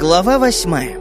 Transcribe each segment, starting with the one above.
Глава 8.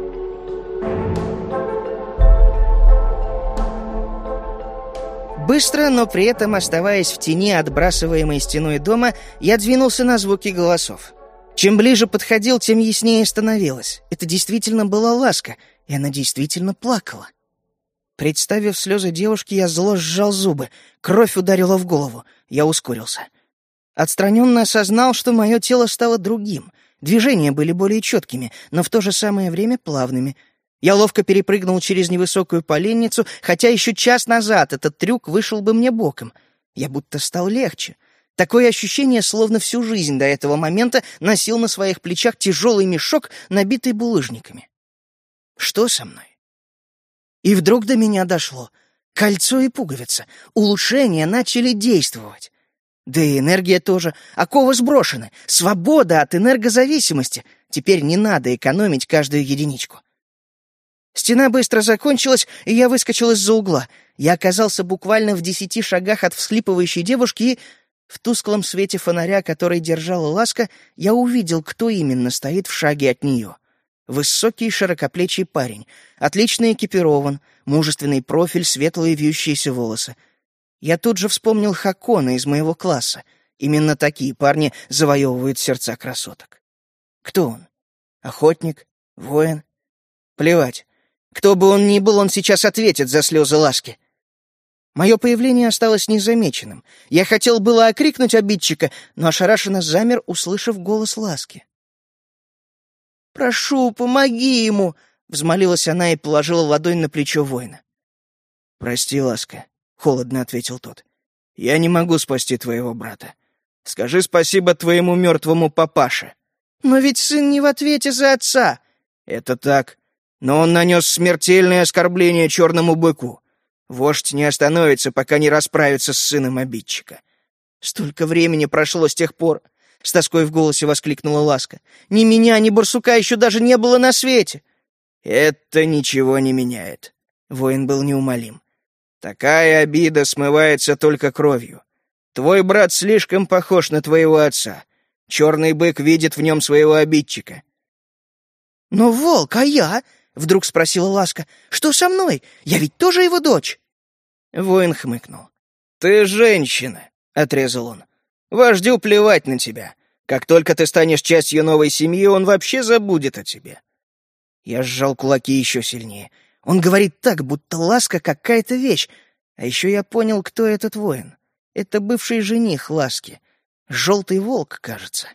Быстро, но при этом оставаясь в тени отбрасываемой стеной дома, я двинулся на звуки голосов. Чем ближе подходил, тем яснее становилось. Это действительно была Ласка, и она действительно плакала. Представив слезы девушки, я зло сжал зубы. Кровь ударила в голову. Я ускорился. Отстраненно осознал, что мое тело стало другим. Движения были более четкими, но в то же самое время плавными. Я ловко перепрыгнул через невысокую поленницу, хотя еще час назад этот трюк вышел бы мне боком. Я будто стал легче. Такое ощущение, словно всю жизнь до этого момента носил на своих плечах тяжелый мешок, набитый булыжниками. Что со мной? И вдруг до меня дошло. Кольцо и пуговица. Улучшения начали действовать. Да и энергия тоже. Оковы сброшены. Свобода от энергозависимости. Теперь не надо экономить каждую единичку. Стена быстро закончилась, и я выскочил из-за угла. Я оказался буквально в 10 шагах от всхлипывающей девушки, и в тусклом свете фонаря, который держала Ласка, я увидел, кто именно стоит в шаге от нее. Высокий широкоплечий парень, отлично экипирован, мужественный профиль, светлые вьющиеся волосы. Я тут же вспомнил Хакона из моего класса. Именно такие парни завоевывают сердца красоток. Кто он? Охотник? Воин? Плевать. Кто бы он ни был, он сейчас ответит за слезы Ласки. Мое появление осталось незамеченным. Я хотел было окрикнуть обидчика, но ошарашенно замер, услышав голос Ласки. «Прошу, помоги ему!» — взмолилась она и положила ладонь на плечо воина. «Прости, Ласка», — холодно ответил тот. «Я не могу спасти твоего брата. Скажи спасибо твоему мертвому папаше». «Но ведь сын не в ответе за отца». «Это так. Но он нанес смертельное оскорбление черному быку. Вождь не остановится, пока не расправится с сыном обидчика». «Столько времени прошло с тех пор», — с тоской в голосе воскликнула Ласка. «Ни меня, ни барсука еще даже не было на свете». «Это ничего не меняет». Воин был неумолим. «Такая обида смывается только кровью. Твой брат слишком похож на твоего отца. Черный бык видит в нем своего обидчика». «Но волк, а я?» — вдруг спросила Ласка. «Что со мной? Я ведь тоже его дочь». Воин хмыкнул. «Ты женщина», — отрезал он. «Вождю плевать на тебя. Как только ты станешь частью новой семьи, он вообще забудет о тебе». Я сжал кулаки еще сильнее. Он говорит так, будто Ласка какая-то вещь. А еще я понял, кто этот воин. Это бывший жених Ласки. Желтый волк, кажется.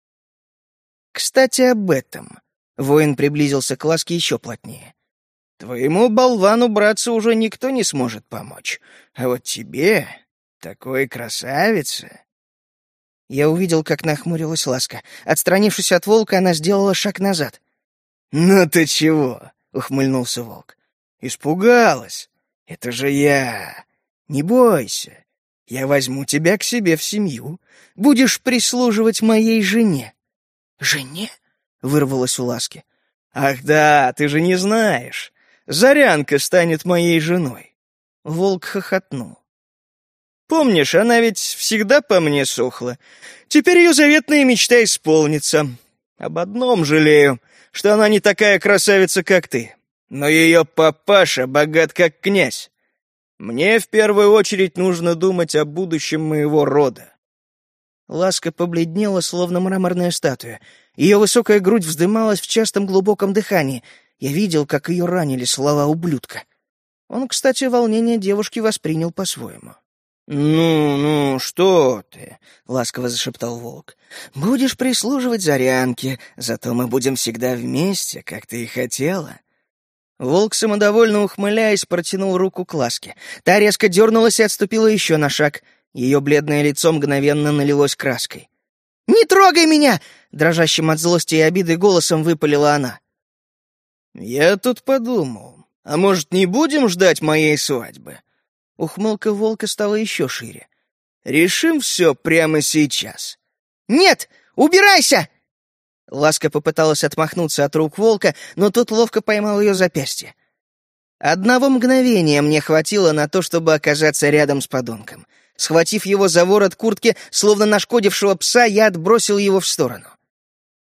Кстати, об этом. Воин приблизился к Ласке еще плотнее. Твоему болвану-братцу уже никто не сможет помочь. А вот тебе, такой красавице... Я увидел, как нахмурилась Ласка. Отстранившись от волка, она сделала шаг назад. «Ну ты чего?» — ухмыльнулся волк. «Испугалась? Это же я. Не бойся. Я возьму тебя к себе в семью. Будешь прислуживать моей жене». «Жене?» — вырвалось у Ласки. «Ах да, ты же не знаешь. Зарянка станет моей женой». Волк хохотнул. «Помнишь, она ведь всегда по мне сохла. Теперь ее заветная мечта исполнится. Об одном жалею, что она не такая красавица, как ты. Но ее папаша богат, как князь. Мне в первую очередь нужно думать о будущем моего рода». Ласка побледнела, словно мраморная статуя. Ее высокая грудь вздымалась в частом глубоком дыхании. Я видел, как ее ранили слова ублюдка. Он, кстати, волнение девушки воспринял по-своему. «Ну, что ты?» — ласково зашептал волк. «Будешь прислуживать Зарянке, зато мы будем всегда вместе, как ты и хотела». Волк, самодовольно ухмыляясь, протянул руку к Ласке. Та резко дернулась и отступила еще на шаг. Ее бледное лицо мгновенно налилось краской. «Не трогай меня!» — дрожащим от злости и обиды голосом выпалила она. «Я тут подумал, а может, не будем ждать моей свадьбы?» Ухмылка волка стала еще шире. «Решим все прямо сейчас». «Нет! Убирайся!» Ласка попыталась отмахнуться от рук волка, но тот ловко поймал ее запястье. Одного мгновения мне хватило на то, чтобы оказаться рядом с подонком. Схватив его за ворот куртки, словно нашкодившего пса, я отбросил его в сторону.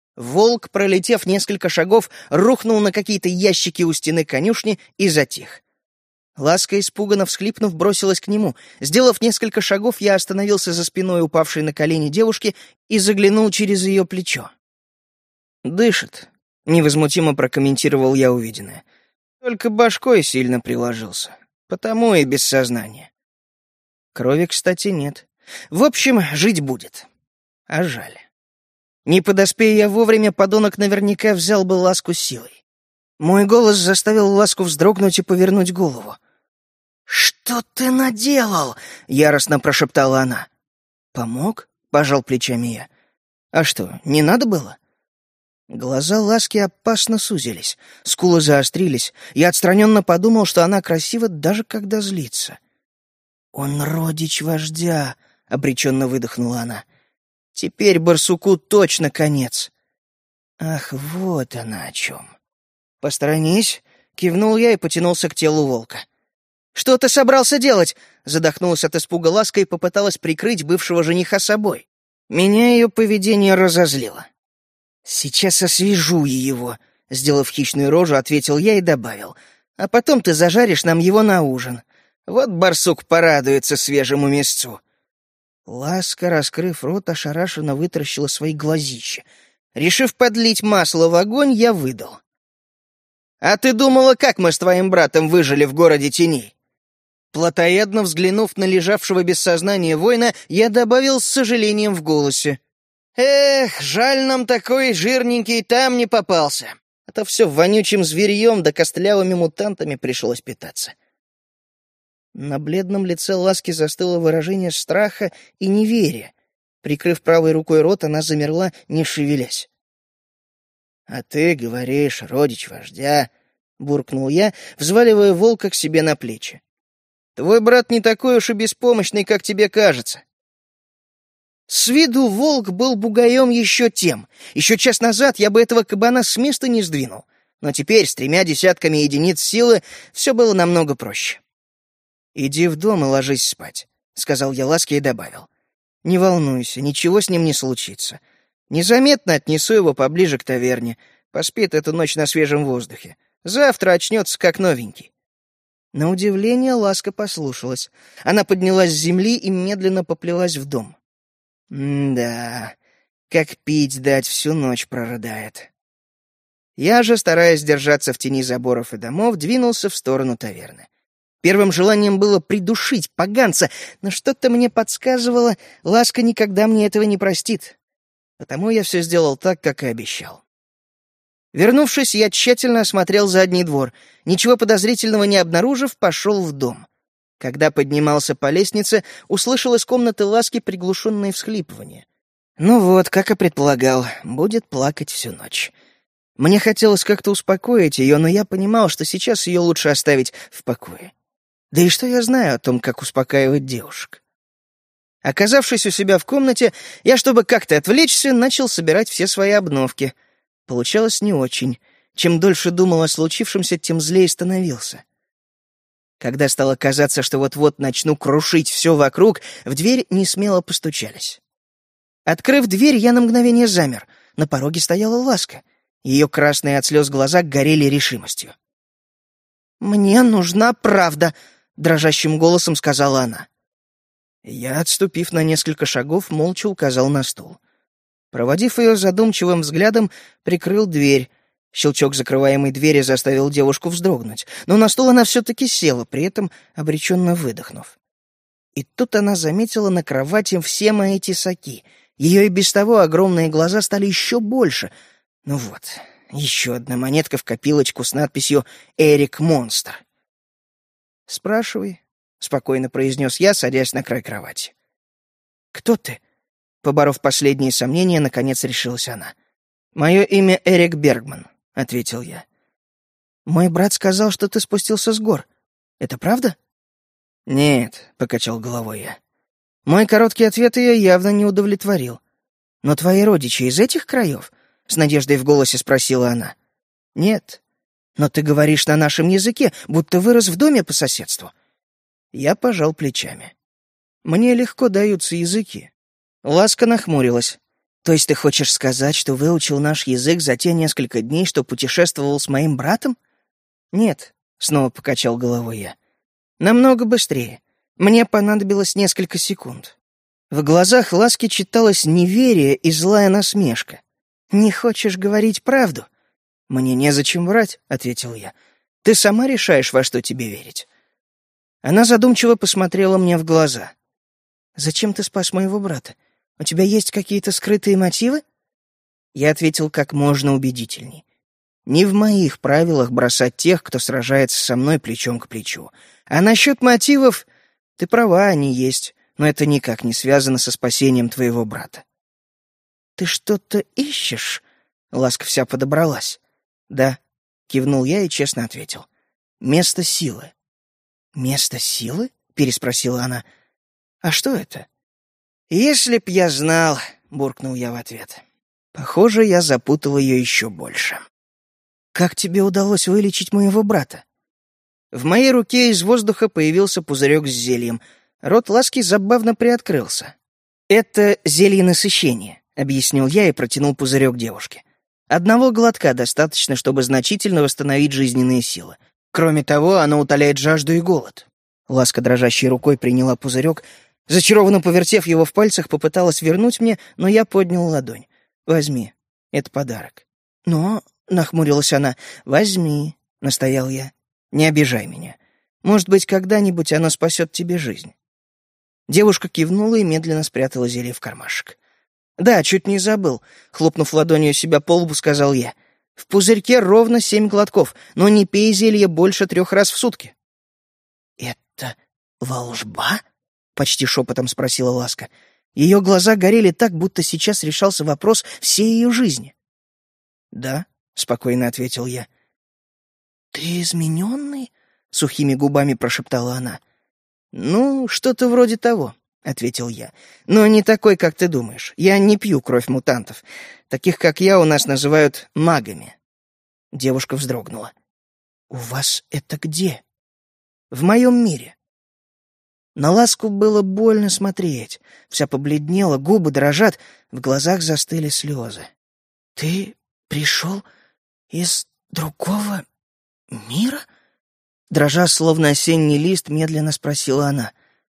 Волк, пролетев несколько шагов, рухнул на какие-то ящики у стены конюшни и затих. Ласка, испуганно всхлипнув, бросилась к нему. Сделав несколько шагов, я остановился за спиной упавшей на колени девушки и заглянул через ее плечо. «Дышит», — невозмутимо прокомментировал я увиденное. «Только башкой сильно приложился, потому и без сознания. Крови, кстати, нет. В общем, жить будет. А жаль. Не подоспея я вовремя, подонок наверняка взял бы Ласку силой. Мой голос заставил Ласку вздрогнуть и повернуть голову. «Что ты наделал?» — яростно прошептала она. «Помог?» — пожал плечами я. «А что, не надо было?» Глаза Ласки опасно сузились, скулы заострились. Я отстраненно подумал, что она красива, даже когда злится. «Он родич вождя», — обреченно выдохнула она. «Теперь барсуку точно конец». «Ах, вот она о чем». «Посторонись», — кивнул я и потянулся к телу волка. «Что ты собрался делать?» — задохнулась от испуга Ласка и попыталась прикрыть бывшего жениха собой. Меня ее поведение разозлило. «Сейчас освежу его», — сделав хищную рожу, ответил я и добавил. «А потом ты зажаришь нам его на ужин. Вот барсук порадуется свежему мясцу». Ласка, раскрыв рот, ошарашенно вытаращила свои глазища. Решив подлить масло в огонь, я выдал. «А ты думала, как мы с твоим братом выжили в городе теней?» Плотоядно взглянув на лежавшего без сознания воина, я добавил с сожалением в голосе. «Эх, жаль, нам такой жирненький там не попался. А то все вонючим зверьем да костлявыми мутантами пришлось питаться». На бледном лице Ласки застыло выражение страха и неверия. Прикрыв правой рукой рот, она замерла, не шевелясь. «А ты говоришь, родич вождя», — буркнул я, взваливая волка к себе на плечи. «Твой брат не такой уж и беспомощный, как тебе кажется». С виду волк был бугаем еще тем. Еще час назад я бы этого кабана с места не сдвинул. Но теперь, с 3 десятками единиц силы, все было намного проще. «Иди в дом и ложись спать», — сказал я Ласке и добавил. «Не волнуйся, ничего с ним не случится. Незаметно отнесу его поближе к таверне. Поспит эту ночь на свежем воздухе. Завтра очнется как новенький». На удивление Ласка послушалась. Она поднялась с земли и медленно поплелась в дом. Да, как пить дать, всю ночь прорыдает. Я же, стараясь держаться в тени заборов и домов, двинулся в сторону таверны. Первым желанием было придушить поганца, но что-то мне подсказывало, Ласка никогда мне этого не простит. Потому я все сделал так, как и обещал. Вернувшись, я тщательно осмотрел задний двор. Ничего подозрительного не обнаружив, пошел в дом. Когда поднимался по лестнице, услышал из комнаты Ласки приглушенные всхлипывания. Ну вот, как и предполагал, будет плакать всю ночь. Мне хотелось как-то успокоить ее, но я понимал, что сейчас ее лучше оставить в покое. Да и что я знаю о том, как успокаивать девушек? Оказавшись у себя в комнате, я, чтобы как-то отвлечься, начал собирать все свои обновки. Получалось не очень. Чем дольше думал о случившемся, тем злее становился. Когда стало казаться, что вот-вот начну крушить все вокруг, в дверь несмело постучались. Открыв дверь, я на мгновение замер. На пороге стояла Ласка. Ее красные от слез глаза горели решимостью. «Мне нужна правда», — дрожащим голосом сказала она. Я, отступив на несколько шагов, молча указал на стул. Проводив ее задумчивым взглядом, прикрыл дверь. Щелчок закрываемой двери заставил девушку вздрогнуть, но на стул она все-таки села, при этом обреченно выдохнув. И тут она заметила на кровати все мои тесаки. Ее и без того огромные глаза стали еще больше. Ну вот, еще одна монетка в копилочку с надписью «Эрик Монстр». «Спрашивай», — спокойно произнес я, садясь на край кровати. «Кто ты?» Поборов последние сомнения, наконец решилась она. «Мое имя Эрик Бергман», — ответил я. «Мой брат сказал, что ты спустился с гор. Это правда?» «Нет», — покачал головой я. Мой короткий ответ ее явно не удовлетворил. «Но твои родичи из этих краев?» — с надеждой в голосе спросила она. «Нет. Но ты говоришь на нашем языке, будто вырос в доме по соседству». Я пожал плечами. «Мне легко даются языки». Ласка нахмурилась. То есть ты хочешь сказать, что выучил наш язык за те несколько дней, что путешествовал с моим братом? Нет, снова покачал головой я. Намного быстрее. Мне понадобилось несколько секунд. В глазах Ласки читалось неверие и злая насмешка. «Не хочешь говорить правду?» «Мне незачем врать», — ответил я. «Ты сама решаешь, во что тебе верить». Она задумчиво посмотрела мне в глаза. «Зачем ты спас моего брата? У тебя есть какие-то скрытые мотивы?» Я ответил как можно убедительней. «Не в моих правилах бросать тех, кто сражается со мной плечом к плечу. А насчет мотивов, ты права, они есть, но это никак не связано со спасением твоего брата». «Ты что-то ищешь?» Ласка вся подобралась. «Да», — кивнул я и честно ответил. «Место силы». «Место силы?» — переспросила она. «А что это?» «Если б я знал», — буркнул я в ответ. Похоже, я запутал ее еще больше. «Как тебе удалось вылечить моего брата?» В моей руке из воздуха появился пузырек с зельем. Рот Ласки забавно приоткрылся. «Это зелье насыщения», — объяснил я и протянул пузырек девушке. «Одного глотка достаточно, чтобы значительно восстановить жизненные силы. Кроме того, оно утоляет жажду и голод». Ласка дрожащей рукой приняла пузырек, зачарованно повертев его в пальцах, попыталась вернуть мне, но я поднял ладонь. «Возьми, это подарок». «Но...» — нахмурилась она. «Возьми», — настоял я. «Не обижай меня. Может быть, когда-нибудь оно спасет тебе жизнь». Девушка кивнула и медленно спрятала зелье в кармашек. «Да, чуть не забыл», — хлопнув ладонью себя по лбу, сказал я. «В пузырьке ровно 7 глотков, но не пей зелье больше 3 раз в сутки». «Это волжба?» — почти шепотом спросила Ласка. Ее глаза горели так, будто сейчас решался вопрос всей ее жизни. «Да», — спокойно ответил я. «Ты измененный?» — сухими губами прошептала она. «Ну, что-то вроде того», — ответил я. «Но не такой, как ты думаешь. Я не пью кровь мутантов. Таких, как я, у нас называют магами». Девушка вздрогнула. «У вас это где?» «В моем мире». На Ласку было больно смотреть. Вся побледнела, губы дрожат, в глазах застыли слезы. «Ты пришел из другого мира?» Дрожа, словно осенний лист, медленно спросила она.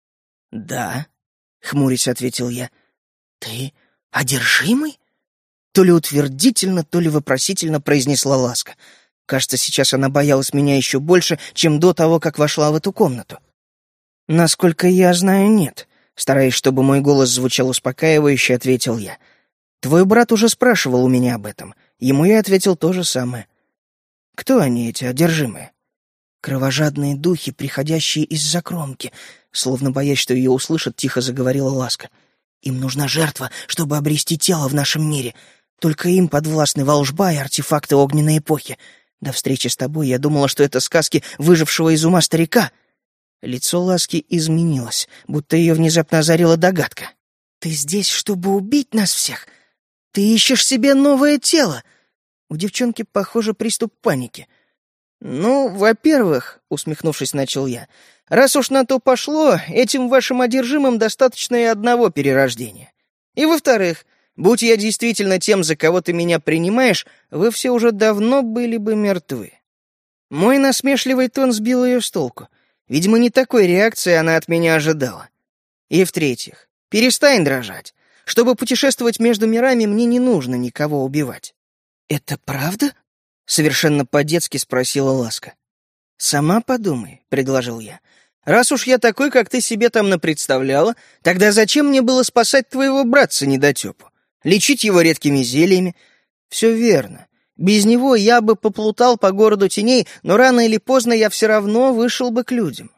«Да», — хмурясь ответил я. «Ты одержимый?» То ли утвердительно, то ли вопросительно произнесла Ласка. Кажется, сейчас она боялась меня еще больше, чем до того, как вошла в эту комнату. «Насколько я знаю, нет», — стараясь, чтобы мой голос звучал успокаивающе, ответил я. «Твой брат уже спрашивал у меня об этом. Ему я ответил то же самое. Кто они, эти одержимые?» «Кровожадные духи, приходящие из-за кромки», словно боясь, что ее услышат, тихо заговорила Ласка. «Им нужна жертва, чтобы обрести тело в нашем мире. Только им подвластны волжба и артефакты огненной эпохи. До встречи с тобой я думала, что это сказки выжившего из ума старика». Лицо Ласки изменилось, будто ее внезапно озарила догадка. «Ты здесь, чтобы убить нас всех? Ты ищешь себе новое тело?» У девчонки, похоже, приступ паники. «Ну, во-первых, — усмехнувшись, начал я, — раз уж на то пошло, этим вашим одержимым достаточно и одного перерождения. И во-вторых, будь я действительно тем, за кого ты меня принимаешь, вы все уже давно были бы мертвы». Мой насмешливый тон сбил ее с толку. Видимо, не такой реакции она от меня ожидала. И в-третьих, перестань дрожать. Чтобы путешествовать между мирами, мне не нужно никого убивать. «Это правда?» — совершенно по-детски спросила Ласка. «Сама подумай», — предложил я. «Раз уж я такой, как ты себе там напредставляла, тогда зачем мне было спасать твоего братца-недотепу? Лечить его редкими зельями? Все верно. Без него я бы поплутал по городу теней, но рано или поздно я все равно вышел бы к людям».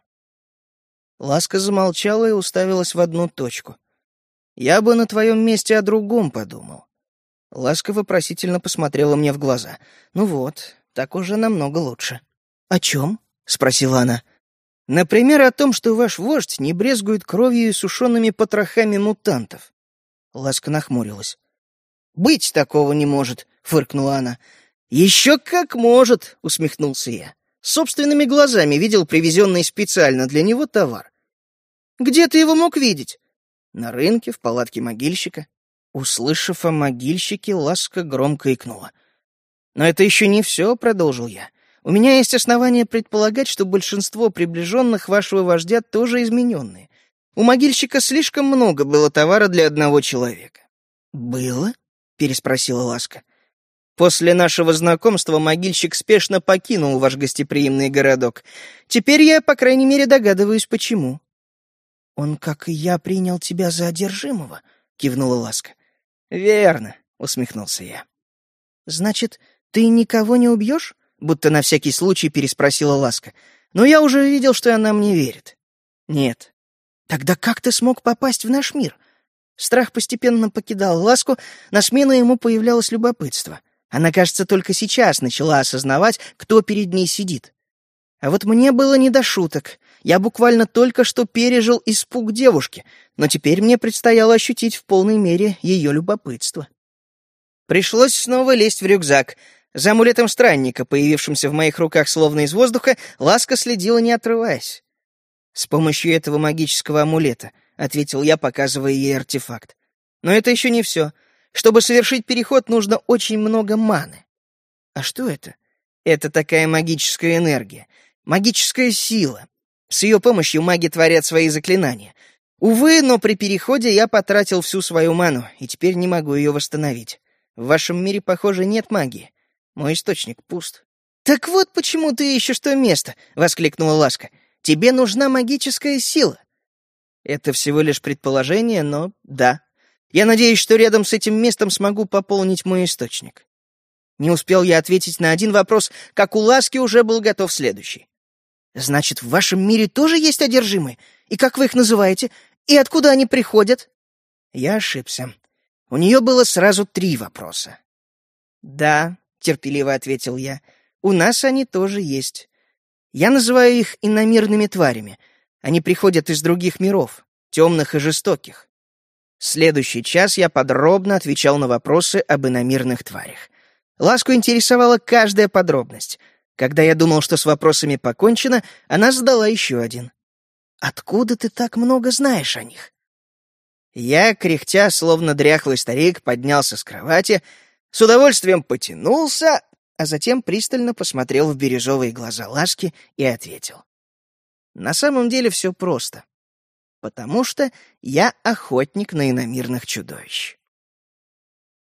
Ласка замолчала и уставилась в одну точку. «Я бы на твоем месте о другом подумал». Ласка вопросительно посмотрела мне в глаза. «Ну вот, так уже намного лучше». «О чем?» — спросила она. «Например, о том, что ваш вождь не брезгует кровью и сушеными потрохами мутантов». Ласка нахмурилась. «Быть такого не может», — фыркнула она. «Еще как может», — усмехнулся я. «Собственными глазами видел привезенный специально для него товар». «Где ты его мог видеть?» «На рынке, в палатке могильщика». Услышав о могильщике, Ласка громко икнула. «Но это еще не все», — продолжил я. «У меня есть основания предполагать, что большинство приближенных вашего вождя тоже измененные. У могильщика слишком много было товара для одного человека». «Было?» — переспросила Ласка. «После нашего знакомства могильщик спешно покинул ваш гостеприимный городок. Теперь я, по крайней мере, догадываюсь, почему». «Он, как и я, принял тебя за одержимого», — кивнула Ласка. «Верно», — усмехнулся я. «Значит, ты никого не убьешь?» — будто на всякий случай переспросила Ласка. «Но я уже видел, что она мне верит». «Нет». «Тогда как ты смог попасть в наш мир?» Страх постепенно покидал Ласку, на смену ему появлялось любопытство. Она, кажется, только сейчас начала осознавать, кто перед ней сидит. А вот мне было не до шуток. Я буквально только что пережил испуг девушки, но теперь мне предстояло ощутить в полной мере ее любопытство. Пришлось снова лезть в рюкзак. За амулетом странника, появившимся в моих руках словно из воздуха, Ласка следила, не отрываясь. «С помощью этого магического амулета», — ответил я, показывая ей артефакт. «Но это еще не все. Чтобы совершить переход, нужно очень много маны». «А что это?» «Это такая магическая энергия, магическая сила. С ее помощью маги творят свои заклинания. Увы, но при переходе я потратил всю свою ману, и теперь не могу ее восстановить. В вашем мире, похоже, нет магии. Мой источник пуст». «Так вот почему ты ищешь то место», — воскликнула Ласка. «Тебе нужна магическая сила». Это всего лишь предположение, но да. Я надеюсь, что рядом с этим местом смогу пополнить мой источник. Не успел я ответить на один вопрос, как у Ласки уже был готов следующий. «Значит, в вашем мире тоже есть одержимые? И как вы их называете? И откуда они приходят?» Я ошибся. У нее было сразу 3 вопроса. «Да», — терпеливо ответил я, — «у нас они тоже есть. Я называю их иномирными тварями. Они приходят из других миров, темных и жестоких». Следующий час я подробно отвечал на вопросы об иномирных тварях. Ласку интересовала каждая подробность. Когда я думал, что с вопросами покончено, она задала еще один. «Откуда ты так много знаешь о них?» Я, кряхтя, словно дряхлый старик, поднялся с кровати, с удовольствием потянулся, а затем пристально посмотрел в бирюзовые глаза Ласки и ответил. На самом деле все просто. Потому что я охотник на иномирных чудовищ.